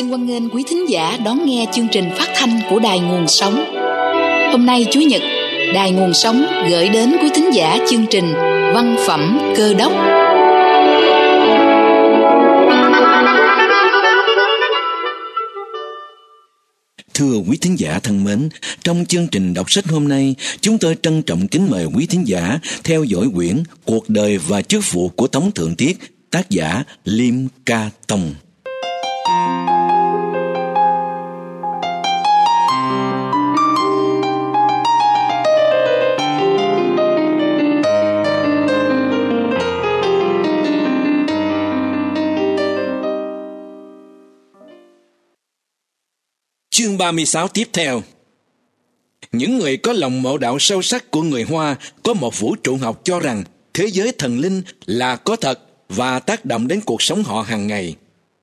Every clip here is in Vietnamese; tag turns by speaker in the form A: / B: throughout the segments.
A: Xin hoan nghênh quý thính giả đón nghe chương trình phát thanh của Đài Nguồn Sống. Hôm nay Chủ nhật, Đài Nguồn Sống gửi đến quý thính giả chương trình Văn phẩm Cơ đốc.
B: Thưa quý thính giả thân mến, trong chương trình đọc sách hôm nay, chúng tôi trân trọng kính mời quý thính giả theo dõi quyển Cuộc đời và chức vụ của Tống Thượng Tiết, tác giả Liêm Ca Tông. Chương 36 tiếp theo. Những người có lòng mộ đạo sâu sắc của người Hoa có một vũ trụ học cho rằng thế giới thần linh là có thật và tác động đến cuộc sống họ hàng ngày.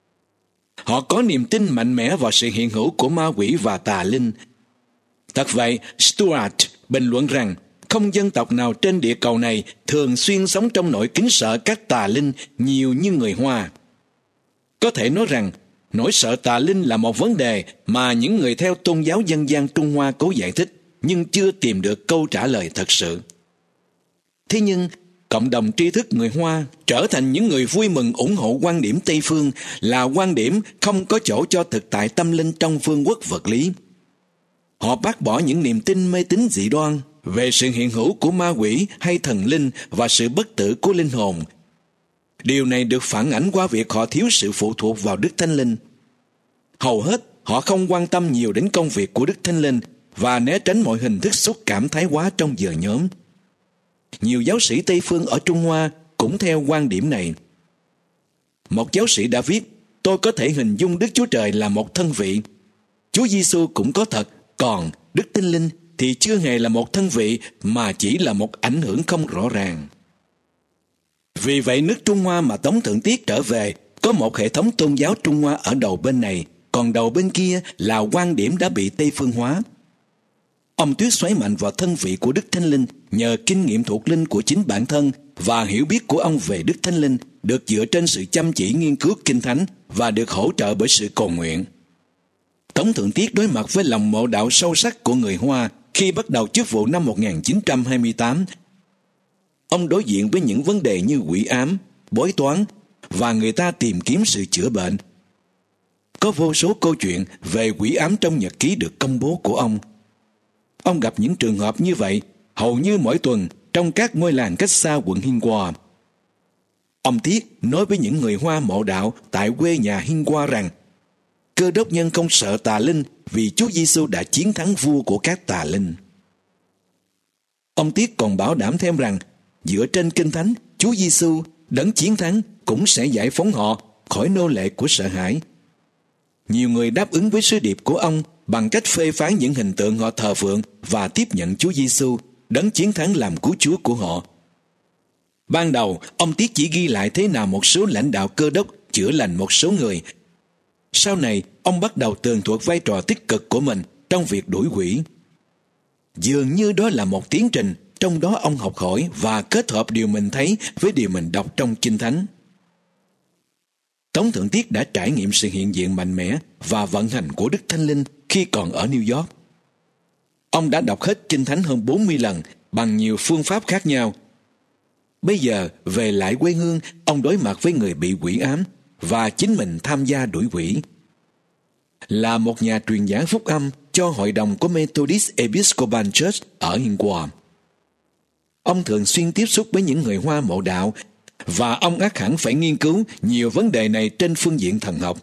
B: Họ có niềm tin mạnh mẽ vào sự hiện hữu của ma quỷ và tà linh. Thật vậy, Stuart bình luận rằng không dân tộc nào trên địa cầu này thường xuyên sống trong nỗi kính sợ các tà linh nhiều như người Hoa. Có thể nói rằng nỗi sợ tà linh là một vấn đề mà những người theo tôn giáo dân gian Trung Hoa cố giải thích, nhưng chưa tìm được câu trả lời thật sự. Thế nhưng, cộng đồng tri thức người Hoa trở thành những người vui mừng ủng hộ quan điểm Tây phương là quan điểm không có chỗ cho thực tại tâm linh trong vương quốc vật lý. Họ bác bỏ những niềm tin mê tín dị đoan về sự hiện hữu của ma quỷ hay thần linh và sự bất tử của linh hồn. Điều này được phản ánh qua việc họ thiếu sự phụ thuộc vào Đức Thánh Linh. Hầu hết, họ không quan tâm nhiều đến công việc của Đức Thánh Linh và né tránh mọi hình thức xúc cảm thái quá trong giờ nhóm. Nhiều giáo sĩ Tây phương ở Trung Hoa cũng theo quan điểm này. Một giáo sĩ đã viết, tôi có thể hình dung Đức Chúa Trời là một thân vị. Chúa Giêsu cũng có thật, còn Đức Thánh Linh thì chưa hề là một thân vị mà chỉ là một ảnh hưởng không rõ ràng. Vì vậy nước Trung Hoa mà Tống Thượng Tiết trở về có một hệ thống tôn giáo Trung Hoa ở đầu bên này, còn đầu bên kia là quan điểm đã bị Tây phương hóa. Ông Tuyết xoáy mạnh vào thân vị của Đức Thánh Linh nhờ kinh nghiệm thuộc linh của chính bản thân và hiểu biết của ông về Đức Thánh Linh được dựa trên sự chăm chỉ nghiên cứu Kinh Thánh và được hỗ trợ bởi sự cầu nguyện. Tống Thượng Tiết đối mặt với lòng mộ đạo sâu sắc của người Hoa khi bắt đầu chức vụ năm 1928. Ông đối diện với những vấn đề như quỷ ám, bói toán và người ta tìm kiếm sự chữa bệnh. Có vô số câu chuyện về quỷ ám trong nhật ký được công bố của ông. Ông gặp những trường hợp như vậy hầu như mỗi tuần trong các ngôi làng cách xa quận Hiên Hoa. Ông Tiết nói với những người Hoa mộ đạo tại quê nhà Hiên Hoa rằng Cơ đốc nhân không sợ tà linh vì Chúa Giêsu đã chiến thắng vua của các tà linh. Ông Tiết còn bảo đảm thêm rằng dựa trên Kinh Thánh, Chúa Giêsu đấng chiến thắng cũng sẽ giải phóng họ khỏi nô lệ của sợ hãi. Nhiều người đáp ứng với sứ điệp của ông bằng cách phê phán những hình tượng họ thờ phượng và tiếp nhận Chúa Giêsu đấng chiến thắng làm cứu Chúa của họ. Ban đầu, ông Tiết chỉ ghi lại thế nào một số lãnh đạo Cơ đốc chữa lành một số người. Sau này, ông bắt đầu tường thuật vai trò tích cực của mình trong việc đuổi quỷ. Dường như đó là một tiến trình, trong đó ông học hỏi và kết hợp điều mình thấy với điều mình đọc trong Kinh Thánh. Tống Thượng Tiết đã trải nghiệm sự hiện diện mạnh mẽ và vận hành của Đức Thánh Linh khi còn ở New York. Ông đã đọc hết Kinh Thánh hơn 40 lần bằng nhiều phương pháp khác nhau. Bây giờ, về lại quê hương, ông đối mặt với người bị quỷ ám và chính mình tham gia đuổi quỷ. Là một nhà truyền giảng phúc âm cho hội đồng của Methodist Episcopal Church ở Hiên Hoa. Ông thường xuyên tiếp xúc với những người Hoa mộ đạo và ông ắt hẳn phải nghiên cứu nhiều vấn đề này trên phương diện thần học.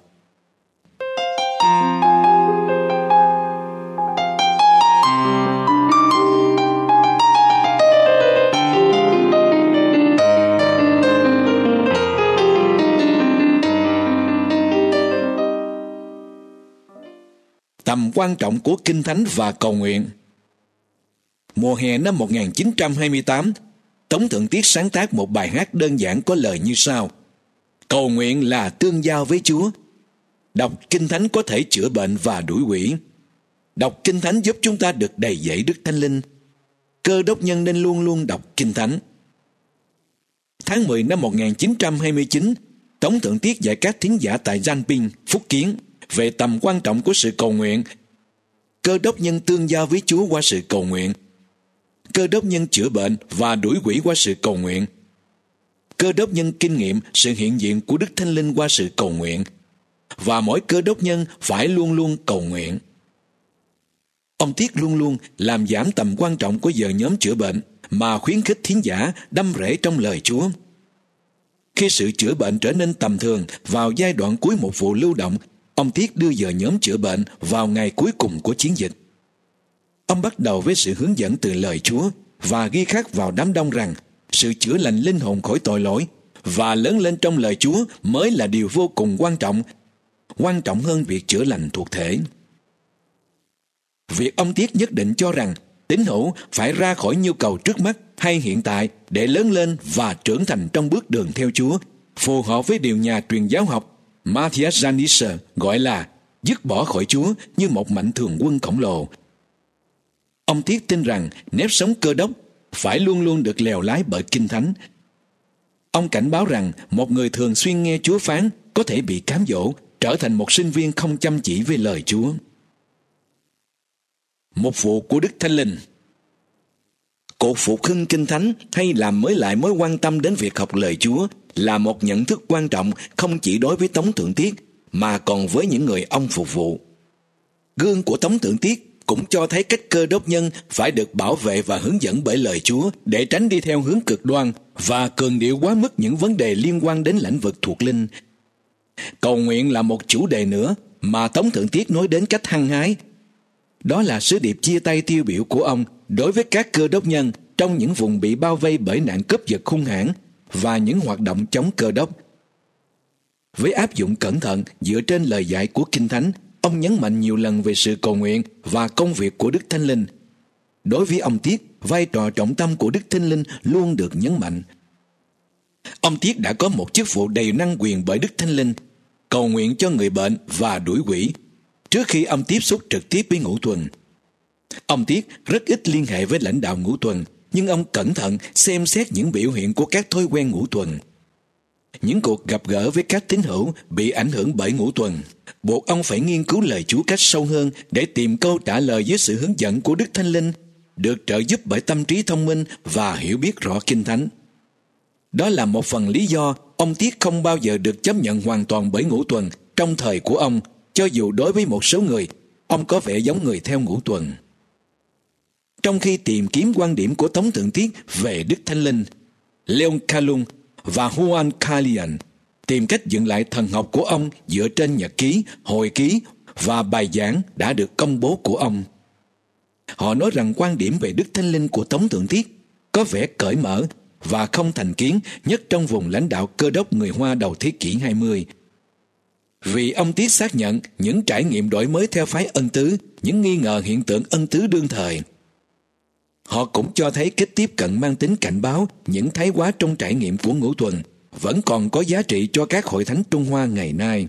B: Tầm quan trọng của Kinh Thánh và cầu nguyện. Mùa hè năm 1928, Tống Thượng Tiết sáng tác một bài hát đơn giản có lời như sau: Cầu nguyện là tương giao với Chúa. Đọc Kinh Thánh có thể chữa bệnh và đuổi quỷ. Đọc Kinh Thánh giúp chúng ta được đầy dẫy Đức Thánh Linh. Cơ đốc nhân nên luôn luôn đọc Kinh Thánh. Tháng 10 năm 1929, Tống Thượng Tiết dạy các thính giả tại Giang Ping, Phúc Kiến Về tầm quan trọng của sự cầu nguyện, Cơ đốc nhân tương giao với Chúa qua sự cầu nguyện. Cơ đốc nhân chữa bệnh và đuổi quỷ qua sự cầu nguyện. Cơ đốc nhân kinh nghiệm sự hiện diện của Đức Thánh Linh qua sự cầu nguyện. Và mỗi cơ đốc nhân phải luôn luôn cầu nguyện. Ông Tiết luôn luôn làm giảm tầm quan trọng của giờ nhóm chữa bệnh mà khuyến khích thính giả đâm rễ trong lời Chúa. Khi sự chữa bệnh trở nên tầm thường vào giai đoạn cuối một vụ lưu động, ông Tiết đưa giờ nhóm chữa bệnh vào ngày cuối cùng của chiến dịch. Ông bắt đầu với sự hướng dẫn từ lời Chúa và ghi khắc vào đám đông rằng sự chữa lành linh hồn khỏi tội lỗi và lớn lên trong lời Chúa mới là điều vô cùng quan trọng hơn việc chữa lành thuộc thể. Việc ông Tiết nhất định cho rằng tín hữu phải ra khỏi nhu cầu trước mắt hay hiện tại để lớn lên và trưởng thành trong bước đường theo Chúa, phù hợp với điều nhà truyền giáo học Matthias Janisser gọi là dứt bỏ khỏi Chúa như một mạnh thường quân khổng lồ. Ông Tiết tin rằng nếp sống Cơ đốc phải luôn luôn được lèo lái bởi Kinh Thánh. Ông cảnh báo rằng một người thường xuyên nghe Chúa phán có thể bị cám dỗ, trở thành một sinh viên không chăm chỉ với lời Chúa. Một vụ của Đức Thánh Linh. Cuộc phục hưng Kinh Thánh hay làm mới lại mối quan tâm đến việc học lời Chúa là một nhận thức quan trọng không chỉ đối với Tống Thượng Tiết mà còn với những người ông phục vụ. Gương của Tống Thượng Tiết cũng cho thấy cách cơ đốc nhân phải được bảo vệ và hướng dẫn bởi lời Chúa để tránh đi theo hướng cực đoan và cường điệu quá mức những vấn đề liên quan đến lĩnh vực thuộc linh. Cầu nguyện là một chủ đề nữa mà Tống Thượng Tiết nói đến cách hăng hái. Đó là sứ điệp chia tay tiêu biểu của ông đối với các cơ đốc nhân trong những vùng bị bao vây bởi nạn cướp giật hung hãn và những hoạt động chống cơ đốc. Với áp dụng cẩn thận dựa trên lời dạy của Kinh Thánh, ông nhấn mạnh nhiều lần về sự cầu nguyện và công việc của Đức Thánh Linh. Đối với ông Tiết, vai trò trọng tâm của Đức Thánh Linh luôn được nhấn mạnh. Ông Tiết đã có một chức vụ đầy năng quyền bởi Đức Thánh Linh, cầu nguyện cho người bệnh và đuổi quỷ, trước khi ông tiếp xúc trực tiếp với ngũ tuần. Ông Tiết rất ít liên hệ với lãnh đạo ngũ tuần, nhưng ông cẩn thận xem xét những biểu hiện của các thói quen ngũ tuần. Những cuộc gặp gỡ với các tín hữu bị ảnh hưởng bởi ngũ tuần buộc ông phải nghiên cứu lời Chúa cách sâu hơn để tìm câu trả lời với sự hướng dẫn của Đức Thánh Linh, được trợ giúp bởi tâm trí thông minh và hiểu biết rõ Kinh Thánh. Đó là một phần lý do ông Tiết không bao giờ được chấp nhận hoàn toàn bởi ngũ tuần trong thời của ông, cho dù đối với một số người, ông có vẻ giống người theo ngũ tuần. Trong khi tìm kiếm quan điểm của Tống Thượng Tiết về Đức Thánh Linh, Leon Kalung và Juan Kalian tìm cách dựng lại thần học của ông dựa trên nhật ký, hồi ký và bài giảng đã được công bố của ông. Họ nói rằng quan điểm về Đức Thánh Linh của Tống Thượng Tiết có vẻ cởi mở và không thành kiến nhất trong vùng lãnh đạo cơ đốc người Hoa đầu thế kỷ 20. Vì ông Tiết xác nhận những trải nghiệm đổi mới theo phái ân tứ, những nghi ngờ hiện tượng ân tứ đương thời. Họ cũng cho thấy cách tiếp cận mang tính cảnh báo những thái quá trong trải nghiệm của ngũ tuần vẫn còn có giá trị cho các hội thánh Trung Hoa ngày nay.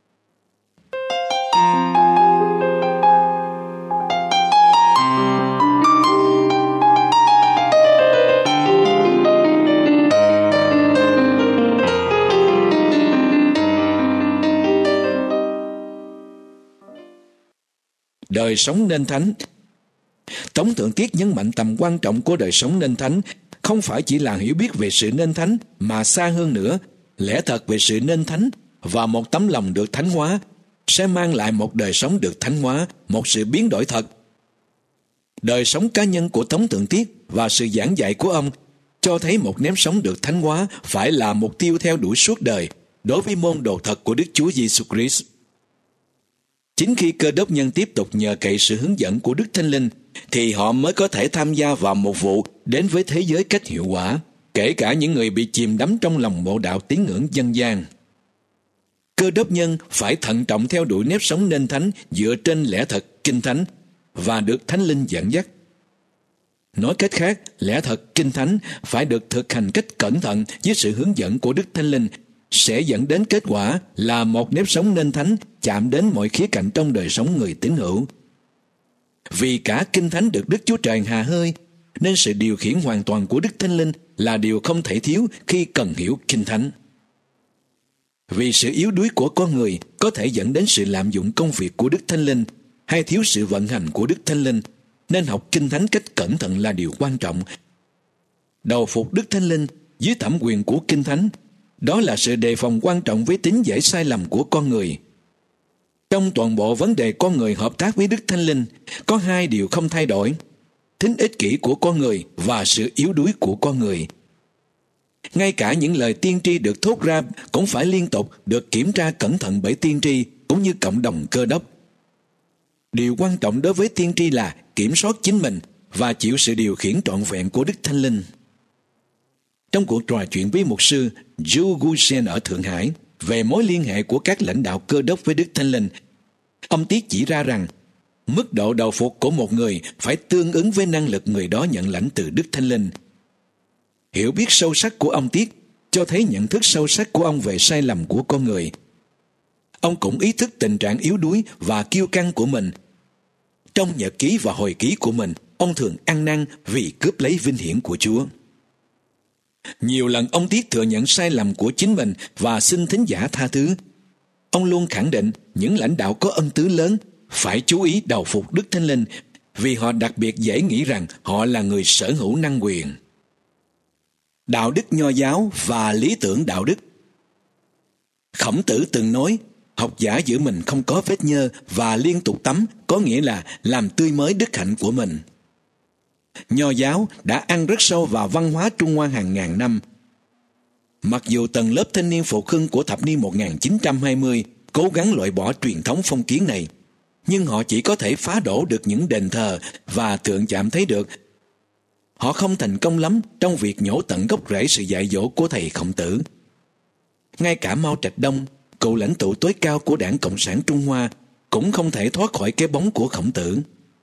B: Đời sống nên thánh. Tống Thượng Tiết nhấn mạnh tầm quan trọng của đời sống nên thánh, không phải chỉ là hiểu biết về sự nên thánh, mà xa hơn nữa, lẽ thật về sự nên thánh và một tấm lòng được thánh hóa sẽ mang lại một đời sống được thánh hóa, một sự biến đổi thật. Đời sống cá nhân của Tống Thượng Tiết và sự giảng dạy của ông cho thấy một nếp sống được thánh hóa phải là mục tiêu theo đuổi suốt đời đối với môn đồ thật của Đức Chúa Giêsu Christ. Chính khi cơ đốc nhân tiếp tục nhờ cậy sự hướng dẫn của Đức Thánh Linh thì họ mới có thể tham gia vào một vụ đến với thế giới cách hiệu quả, kể cả những người bị chìm đắm trong lòng mộ đạo tín ngưỡng dân gian. Cơ đốc nhân phải thận trọng theo đuổi nếp sống nên thánh dựa trên lẽ thật Kinh Thánh và được Thánh Linh dẫn dắt. Nói cách khác, lẽ thật Kinh Thánh phải được thực hành cách cẩn thận với sự hướng dẫn của Đức Thánh Linh sẽ dẫn đến kết quả là một nếp sống nên thánh chạm đến mọi khía cạnh trong đời sống người tín hữu. Vì cả Kinh Thánh được Đức Chúa Trời hà hơi, nên sự điều khiển hoàn toàn của Đức Thánh Linh là điều không thể thiếu khi cần hiểu Kinh Thánh. Vì sự yếu đuối của con người có thể dẫn đến sự lạm dụng công việc của Đức Thánh Linh hay thiếu sự vận hành của Đức Thánh Linh, nên học Kinh Thánh cách cẩn thận là điều quan trọng. Đầu phục Đức Thánh Linh dưới thẩm quyền của Kinh Thánh, đó là sự đề phòng quan trọng với tính dễ sai lầm của con người. Trong toàn bộ vấn đề con người hợp tác với Đức Thánh Linh, có hai điều không thay đổi: tính ích kỷ của con người và sự yếu đuối của con người. Ngay cả những lời tiên tri được thốt ra cũng phải liên tục được kiểm tra cẩn thận bởi tiên tri cũng như cộng đồng Cơ Đốc. Điều quan trọng đối với tiên tri là kiểm soát chính mình và chịu sự điều khiển trọn vẹn của Đức Thánh Linh. Trong cuộc trò chuyện với mục sư Joe Gusen ở Thượng Hải về mối liên hệ của các lãnh đạo Cơ Đốc với Đức Thánh Linh, ông Tiết chỉ ra rằng mức độ đầu phục của một người phải tương ứng với năng lực người đó nhận lãnh từ Đức Thánh Linh. Hiểu biết sâu sắc của ông Tiết cho thấy nhận thức sâu sắc của ông về sai lầm của con người. Ông cũng ý thức tình trạng yếu đuối và kiêu căng của mình. Trong nhật ký và hồi ký của mình, ông thường ăn năn vì cướp lấy vinh hiển của Chúa. Nhiều lần ông Tiết thừa nhận sai lầm của chính mình và xin thính giả tha thứ. Ông luôn khẳng định những lãnh đạo có ân tứ lớn phải chú ý đầu phục Đức Thánh Linh vì họ đặc biệt dễ nghĩ rằng họ là người sở hữu năng quyền. Đạo đức Nho giáo và lý tưởng đạo đức. Khổng Tử từng nói, học giả giữ mình không có vết nhơ và liên tục tắm có nghĩa là làm tươi mới đức hạnh của mình. Nho giáo đã ăn rất sâu vào văn hóa Trung Hoa hàng ngàn năm. Mặc dù tầng lớp thanh niên phục hưng của thập niên 1920 cố gắng loại bỏ truyền thống phong kiến này, nhưng họ chỉ có thể phá đổ được những đền thờ và tượng chạm thấy được. Họ không thành công lắm trong việc nhổ tận gốc rễ sự dạy dỗ của thầy Khổng Tử. Ngay cả Mao Trạch Đông, cựu lãnh tụ tối cao của Đảng Cộng sản Trung Hoa, cũng không thể thoát khỏi cái bóng của Khổng Tử.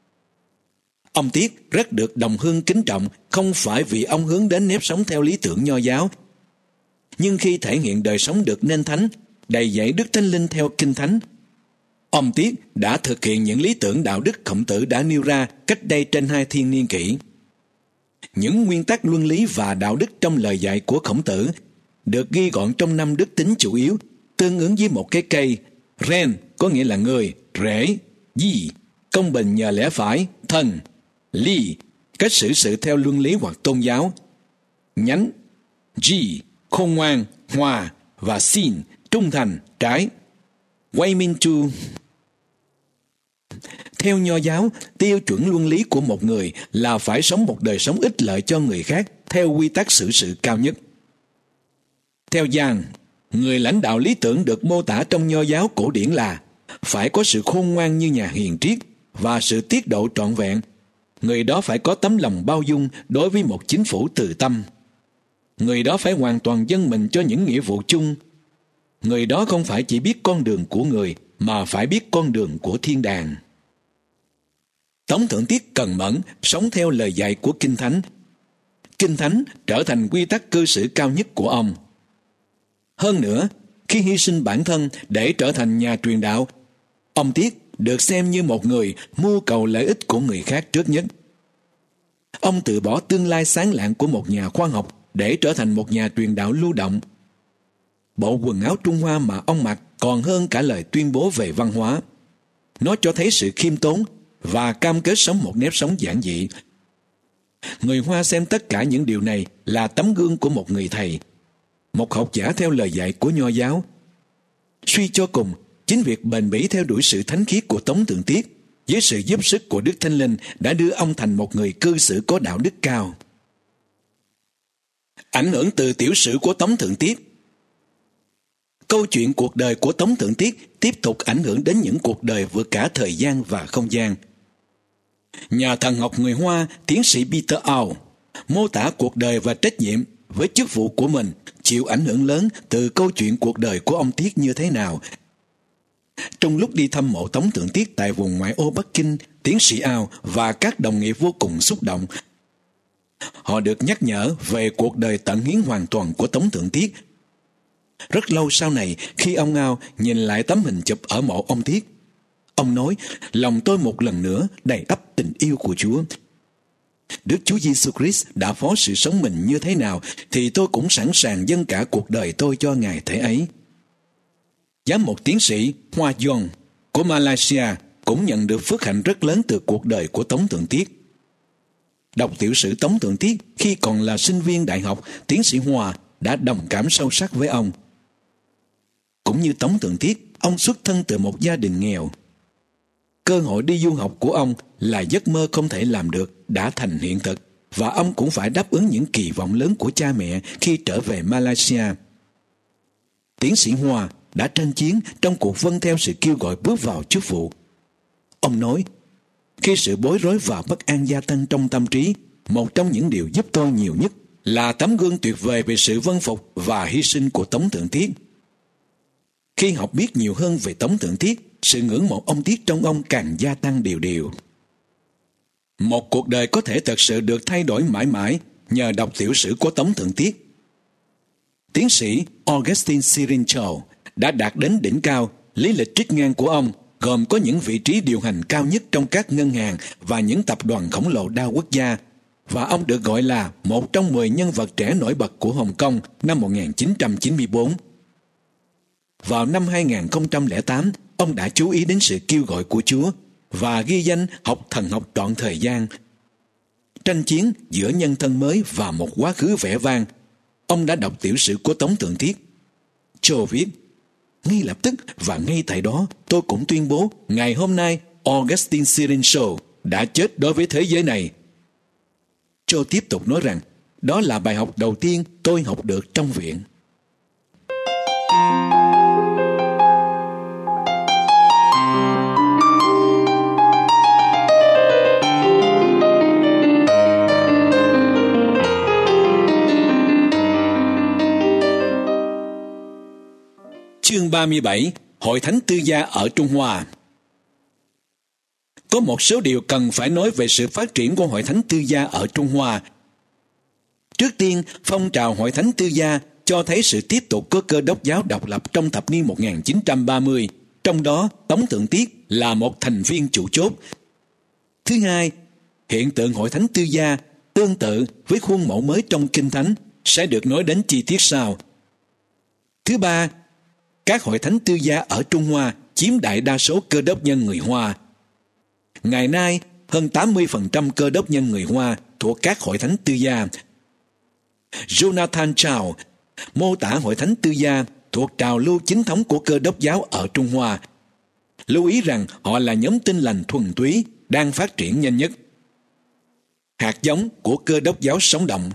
B: Ông Tiết rất được đồng hương kính trọng không phải vì ông hướng đến nếp sống theo lý tưởng Nho giáo, nhưng khi thể hiện đời sống được nên thánh, đầy dẫy Đức Thánh Linh theo Kinh Thánh, ông Tiết đã thực hiện những lý tưởng đạo đức Khổng Tử đã nêu ra cách đây trên 2 thiên niên kỷ. Những nguyên tắc luân lý và đạo đức trong lời dạy của Khổng Tử được ghi gọn trong 5 đức tính chủ yếu, tương ứng với một cái cây: ren có nghĩa là người, rễ; di công bình nhờ lẽ phải, thân; ly cách xử sự theo luân lý hoặc tôn giáo; nhánh; gi khôn ngoan, hòa; và sin trung thành, trái. Way Mintu. Theo Nho giáo, tiêu chuẩn luân lý của một người là phải sống một đời sống ích lợi cho người khác theo quy tắc xử sự cao nhất. Theo Giang, người lãnh đạo lý tưởng được mô tả trong Nho giáo cổ điển là phải có sự khôn ngoan như nhà hiền triết và sự tiết độ trọn vẹn. Người đó phải có tấm lòng bao dung đối với một chính phủ từ tâm. Người đó phải hoàn toàn dâng mình cho những nghĩa vụ chung. Người đó không phải chỉ biết con đường của người, mà phải biết con đường của thiên đàng. Tống Thượng Tiết cần mẫn sống theo lời dạy của Kinh Thánh. Kinh Thánh trở thành quy tắc cư xử cao nhất của ông. Hơn nữa, khi hy sinh bản thân để trở thành nhà truyền đạo, ông Tiết được xem như một người mưu cầu lợi ích của người khác trước nhất. Ông từ bỏ tương lai sáng lạng của một nhà khoa học để trở thành một nhà truyền đạo lưu động. Bộ quần áo Trung Hoa mà ông mặc còn hơn cả lời tuyên bố về văn hóa. Nó cho thấy sự khiêm tốn và cam kết sống một nếp sống giản dị. Người Hoa xem tất cả những điều này là tấm gương của một người thầy, một học giả theo lời dạy của Nho giáo. Suy cho cùng, chính việc bền bỉ theo đuổi sự thánh khiết của Tống Thượng Tiết với sự giúp sức của Đức Thánh Linh đã đưa ông thành một người cư xử có đạo đức cao. Ảnh hưởng từ tiểu sử của Tống Thượng Tiết. Câu chuyện cuộc đời của Tống Thượng Tiết tiếp tục ảnh hưởng đến những cuộc đời vượt cả thời gian và không gian. Nhà thần học người Hoa, tiến sĩ Peter Au, mô tả cuộc đời và trách nhiệm với chức vụ của mình chịu ảnh hưởng lớn từ câu chuyện cuộc đời của ông Tiết như thế nào. Trong lúc đi thăm mộ Tống Thượng Tiết tại vùng ngoại ô Bắc Kinh, tiến sĩ Ao và các đồng nghiệp vô cùng xúc động. Họ được nhắc nhở về cuộc đời tận hiến hoàn toàn của Tống Thượng Tiết. Rất lâu sau này, khi ông Ao nhìn lại tấm hình chụp ở mộ ông Tiết, ông nói, lòng tôi một lần nữa đầy ắp tình yêu của Chúa. Đức Chúa Giêsu Christ đã phó sự sống mình như thế nào thì tôi cũng sẵn sàng dâng cả cuộc đời tôi cho Ngài thế ấy. Giám mục tiến sĩ Hoa Yong của Malaysia cũng nhận được phước hạnh rất lớn từ cuộc đời của Tống Thượng Tiết. Đọc tiểu sử Tống Thượng Tiết khi còn là sinh viên đại học, tiến sĩ Hoa đã đồng cảm sâu sắc với ông. Cũng như Tống Thượng Tiết, ông xuất thân từ một gia đình nghèo. Cơ hội đi du học của ông là giấc mơ không thể làm được đã thành hiện thực, và ông cũng phải đáp ứng những kỳ vọng lớn của cha mẹ khi trở về Malaysia. Tiến sĩ Hoa đã tranh chiến trong cuộc vâng theo sự kêu gọi bước vào chức vụ. Ông nói, khi sự bối rối và bất an gia tăng trong tâm trí, một trong những điều giúp tôi nhiều nhất là tấm gương tuyệt vời về sự vâng phục và hy sinh của Tống Thượng Tiết. Khi học biết nhiều hơn về Tống Thượng Tiết, sự ngưỡng mộ ông Tiết trong ông càng gia tăng đều đều. Một cuộc đời có thể thật sự được thay đổi mãi mãi nhờ đọc tiểu sử của Tống Thượng Tiết. Tiến sĩ Augustine Sirincho đã đạt đến đỉnh cao. Lý lịch trích ngang của ông gồm có những vị trí điều hành cao nhất trong các ngân hàng và những tập đoàn khổng lồ đa quốc gia, và ông được gọi là một trong 10 nhân vật trẻ nổi bật của Hồng Kông năm 1994. Vào năm 2008, ông đã chú ý đến sự kêu gọi của Chúa và ghi danh học thần học trọn thời gian. Tranh chiến giữa nhân thân mới và một quá khứ vẻ vang, ông đã đọc tiểu sử của Tống Thượng Tiết. Cho viết, ngay lập tức và ngay tại đó tôi cũng tuyên bố ngày hôm nay Augustine Sirincho đã chết đối với thế giới này. Cho tiếp tục nói rằng đó là bài học đầu tiên tôi học được trong viện. Chương 37. Hội Thánh Tư Gia ở Trung Hoa. Có một số điều cần phải nói về sự phát triển của Hội Thánh Tư Gia ở Trung Hoa. Trước tiên, phong trào Hội Thánh Tư Gia cho thấy sự tiếp tục của Cơ Đốc giáo độc lập trong thập niên 1930, trong đó Tống Thượng Tiết là một thành viên chủ chốt. Thứ hai, hiện tượng Hội Thánh Tư Gia tương tự với khuôn mẫu mới trong Kinh Thánh sẽ được nói đến chi tiết sau. Thứ ba, các hội thánh tư gia ở Trung Hoa chiếm đại đa số Cơ Đốc nhân người Hoa. Ngày nay, hơn 80% Cơ Đốc nhân người Hoa thuộc các hội thánh tư gia. Jonathan Chow mô tả hội thánh tư gia thuộc trào lưu chính thống của Cơ Đốc giáo ở Trung Hoa. Lưu ý rằng họ là nhóm Tin lành thuần túy đang phát triển nhanh nhất. Hạt giống của Cơ Đốc giáo sống động.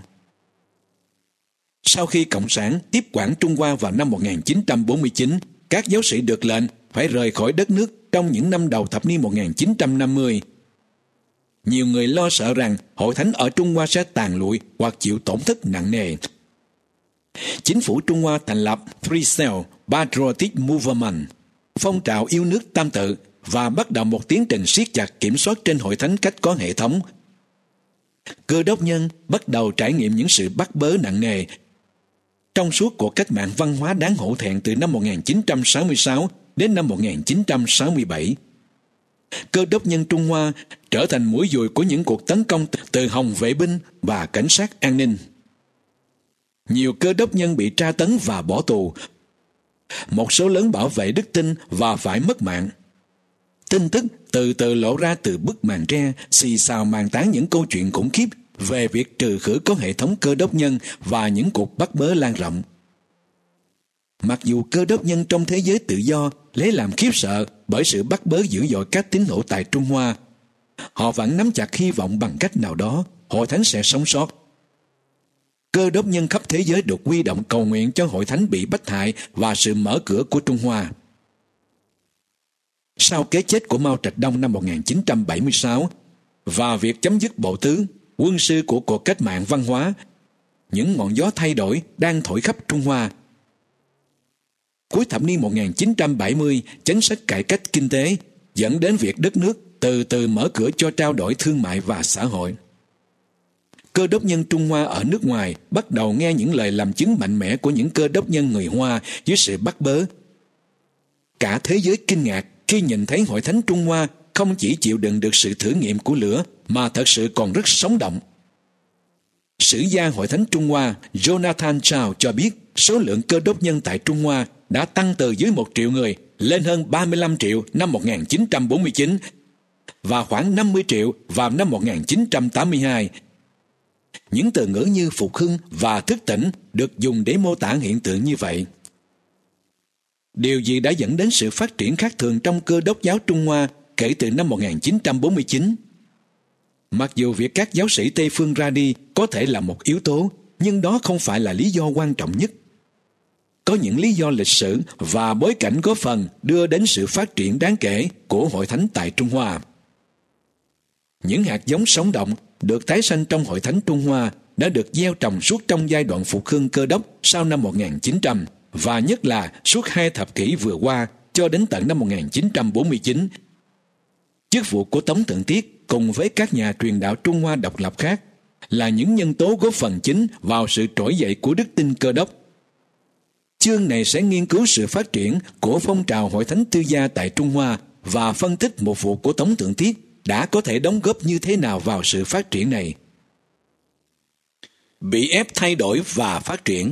B: Sau khi Cộng sản tiếp quản Trung Hoa vào năm 1949, các giáo sĩ được lệnh phải rời khỏi đất nước trong những năm đầu thập niên 1950. Nhiều người lo sợ rằng hội thánh ở Trung Hoa sẽ tàn lụi hoặc chịu tổn thất nặng nề. Chính phủ Trung Hoa thành lập Free Cell Patriotic Movement, phong trào yêu nước tam tự, và bắt đầu một tiến trình siết chặt kiểm soát trên hội thánh cách có hệ thống. Cơ đốc nhân bắt đầu trải nghiệm những sự bắt bớ nặng nề trong suốt cuộc cách mạng văn hóa đáng hổ thẹn từ năm 1966 đến năm 1967. Cơ đốc nhân Trung Hoa trở thành mũi dùi của những cuộc tấn công từ Hồng vệ binh và cảnh sát an ninh. Nhiều cơ đốc nhân bị tra tấn và bỏ tù. Một số lớn bảo vệ đức tin và phải mất mạng. Tin tức từ từ lộ ra từ bức màn tre, xì xào màn tán những câu chuyện khủng khiếp về việc trừ khử có hệ thống cơ đốc nhân và những cuộc bắt bớ lan rộng. Mặc dù cơ đốc nhân trong thế giới tự do lấy làm khiếp sợ bởi sự bắt bớ dữ dội các tín hữu tại Trung Hoa, họ vẫn nắm chặt hy vọng bằng cách nào đó hội thánh sẽ sống sót. Cơ đốc nhân khắp thế giới được huy động cầu nguyện cho hội thánh bị bách hại và sự mở cửa của Trung Hoa. Sau cái chết của Mao Trạch Đông năm 1976 và việc chấm dứt bộ tứ, quân sư của cuộc cách mạng văn hóa, những ngọn gió thay đổi đang thổi khắp Trung Hoa. Cuối thập niên 1970, chính sách cải cách kinh tế dẫn đến việc đất nước từ từ mở cửa cho trao đổi thương mại và xã hội. Cơ đốc nhân Trung Hoa ở nước ngoài bắt đầu nghe những lời làm chứng mạnh mẽ của những cơ đốc nhân người Hoa dưới sự bắt bớ. Cả thế giới kinh ngạc khi nhìn thấy hội thánh Trung Hoa không chỉ chịu đựng được sự thử nghiệm của lửa mà thật sự còn rất sống động. Sử gia hội thánh Trung Hoa Jonathan Chow cho biết số lượng cơ đốc nhân tại Trung Hoa đã tăng từ dưới 1 triệu người lên hơn 35 triệu năm 1949 và khoảng 50 triệu vào năm 1982. Những từ ngữ như phục hưng và thức tỉnh được dùng để mô tả hiện tượng như vậy. Điều gì đã dẫn đến sự phát triển khác thường trong Cơ đốc giáo Trung Hoa kể từ năm 1949? Mặc dù việc các giáo sĩ Tây phương ra đi có thể là một yếu tố, nhưng đó không phải là lý do quan trọng nhất. Có những lý do lịch sử và bối cảnh góp phần đưa đến sự phát triển đáng kể của Hội Thánh tại Trung Hoa. Những hạt giống sống động được tái sanh trong Hội Thánh Trung Hoa đã được gieo trồng suốt trong giai đoạn phục hưng Cơ đốc sau năm 1900 và nhất là suốt 2 thập kỷ vừa qua cho đến tận năm 1949. Chức vụ của Tống Thượng Tiết cùng với các nhà truyền đạo Trung Hoa độc lập khác là những nhân tố góp phần chính vào sự trỗi dậy của đức tin Cơ đốc. Chương này sẽ nghiên cứu sự phát triển của phong trào Hội Thánh Tư gia tại Trung Hoa và phân tích một vụ của Tống Thượng Tiết đã có thể đóng góp như thế nào vào sự phát triển này. Bị ép thay đổi và phát triển.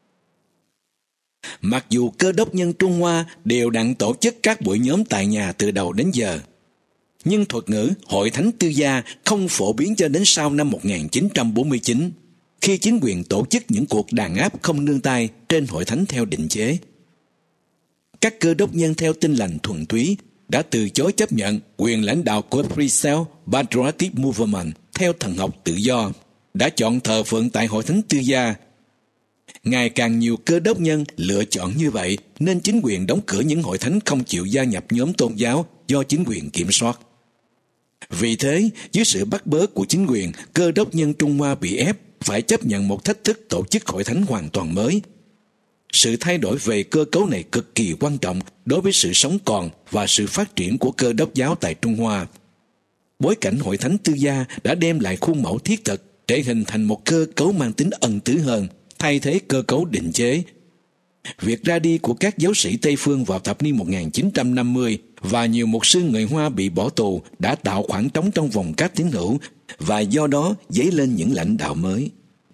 B: Mặc dù Cơ đốc nhân Trung Hoa đều đặn tổ chức các buổi nhóm tại nhà từ đầu đến giờ, nhưng thuật ngữ Hội Thánh Tư gia không phổ biến cho đến sau năm 1949, khi chính quyền tổ chức những cuộc đàn áp không nương tay trên Hội Thánh theo định chế. Các Cơ đốc nhân theo Tin lành thuần túy đã từ chối chấp nhận quyền lãnh đạo của Free Self-Patriotic Movement theo thần học tự do, đã chọn thờ phượng tại Hội Thánh Tư gia. Ngày càng nhiều Cơ đốc nhân lựa chọn như vậy nên chính quyền đóng cửa những hội thánh không chịu gia nhập nhóm tôn giáo do chính quyền kiểm soát. Vì thế, dưới sự bắt bớ của chính quyền, Cơ đốc nhân Trung Hoa bị ép phải chấp nhận một thách thức tổ chức hội thánh hoàn toàn mới. Sự thay đổi về cơ cấu này cực kỳ quan trọng đối với sự sống còn và sự phát triển của Cơ đốc giáo tại Trung Hoa. Bối cảnh Hội Thánh Tư gia đã đem lại khuôn mẫu thiết thực để hình thành một cơ cấu mang tính ân tứ hơn, thay thế cơ cấu định chế. Việc ra đi của các giáo sĩ Tây phương vào thập niên 1950 và nhiều mục sư người Hoa bị bỏ tù đã tạo khoảng trống trong vòng các tín hữu và do đó dấy lên những lãnh đạo mới.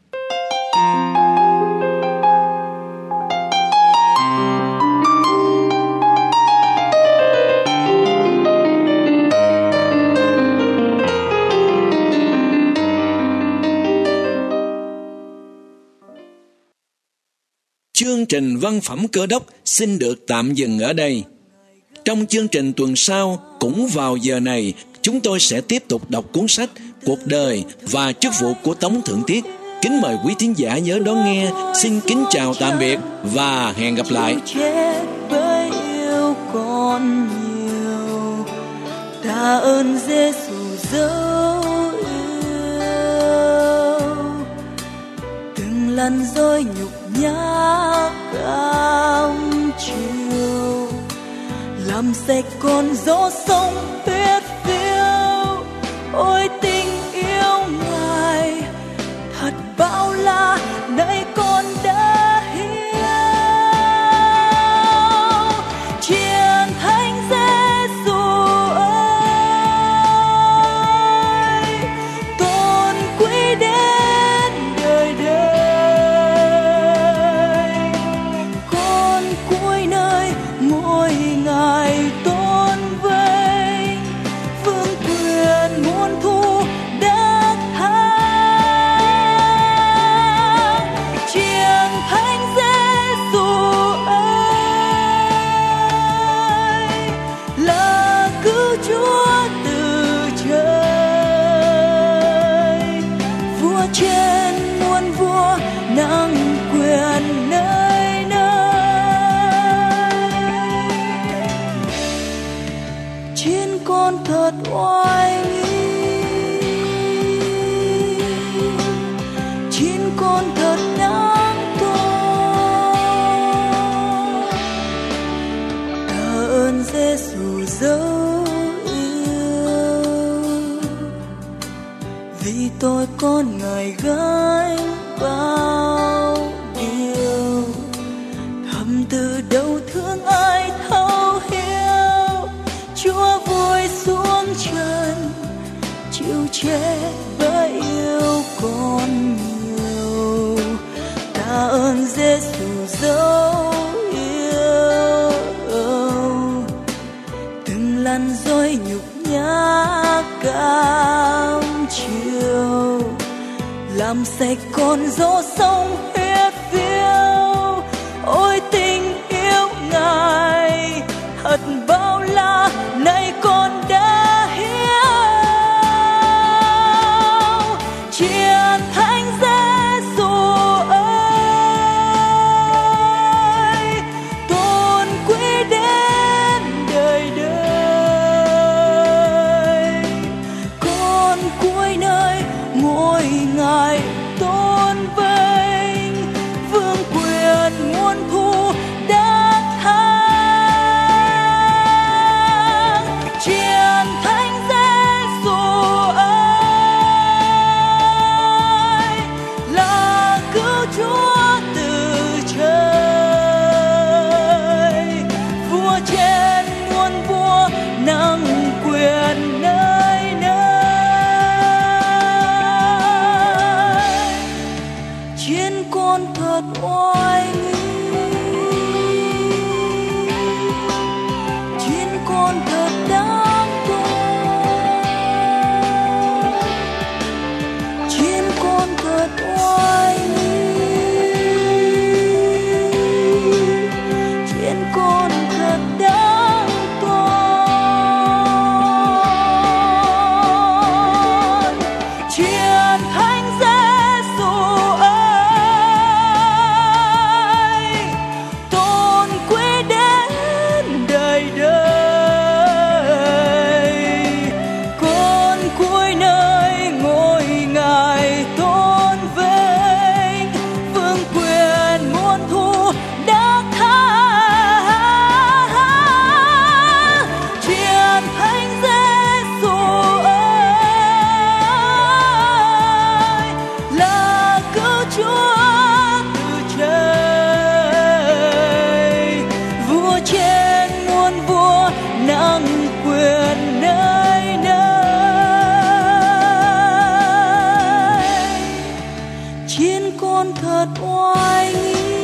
B: Chương trình Văn phẩm Cơ đốc xin được tạm dừng ở đây. Trong chương trình tuần sau, cũng vào giờ này, chúng tôi sẽ tiếp tục đọc cuốn sách Cuộc đời và chức vụ của Tống Thượng Tiết. Kính mời quý thính giả nhớ đón nghe. Xin kính chào tạm biệt và hẹn gặp lại.
C: Tạ ơn Giê-xu dấu yêu, từng lần rồi nhục nhã cam chiều, làm sạch con gió sông biết phiêu. Ôi tình yêu Ngài thật bao la, nay con đã hiểu. Chiến thánh Giê-xu ơi, tôn quý đến đời đời. Con cuối nơi ngôi Ngài tôn vinh, vương quyền muôn thu đắc thắng. Chiến thánh Giê-xu ơi, là cứu Chúa từ trời, vua trên muôn vua nặng quyền nơi nơi. Chiến con thật oai nghi, chiến con thật đáng tôn. Tạ ơn Giê-xu dấu yêu, vì tôi con Ngài gánh bao điều. Thầm từ đâu thương ai thấu hiểu, Chúa vui xuống trần chịu chết bởi yêu con nhiều. Tạ ơn Giê-xu dấu yêu. cam chiều, làm sạch con gió sông huyết phiêu. Ôi tình yêu Ngài thật bao la, nay con đã hiểu. Chiến thánh Giêsu ơi, tôn quý đến đời đời. Con cuối nơi ngôi Ngài tôn vinh, vương quyền muôn thu đã thắng. Chiến thánh Giêsu ơi, là cứu Chúa từ trời, vua trên muôn vua nâng quyền nơi nơi. Chiến con thật oai nghi, chiến con thật đáng tôn, chiến con thật oai nghi, chiến con thật đáng tôn. Chiến thánh Giêsu ơi, tôn quý đến đời đời. Con cuối nơi ngôi Ngài tôn vinh, vương quyền muôn thu đã thắng. Chiến thánh Giêsu ơi, là cứu Chúa từ trời, vua trên muôn vua nâng quyền nơi nơi. Chiến con thật oai nghi,